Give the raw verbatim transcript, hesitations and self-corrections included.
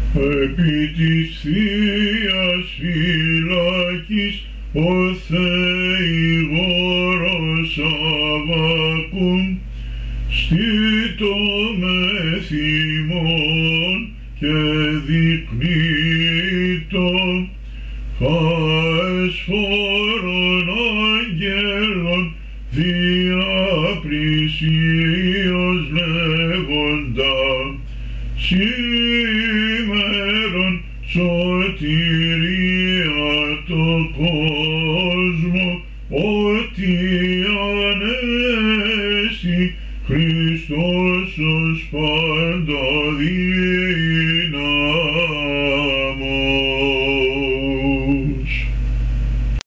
Επί της Θείας φυλακής ο Θεηγόρος Αββακούμ στήτω μεθ ημών και δεικνύτω φαεσφόρων αγγέλων δια πλησίως λέγοντα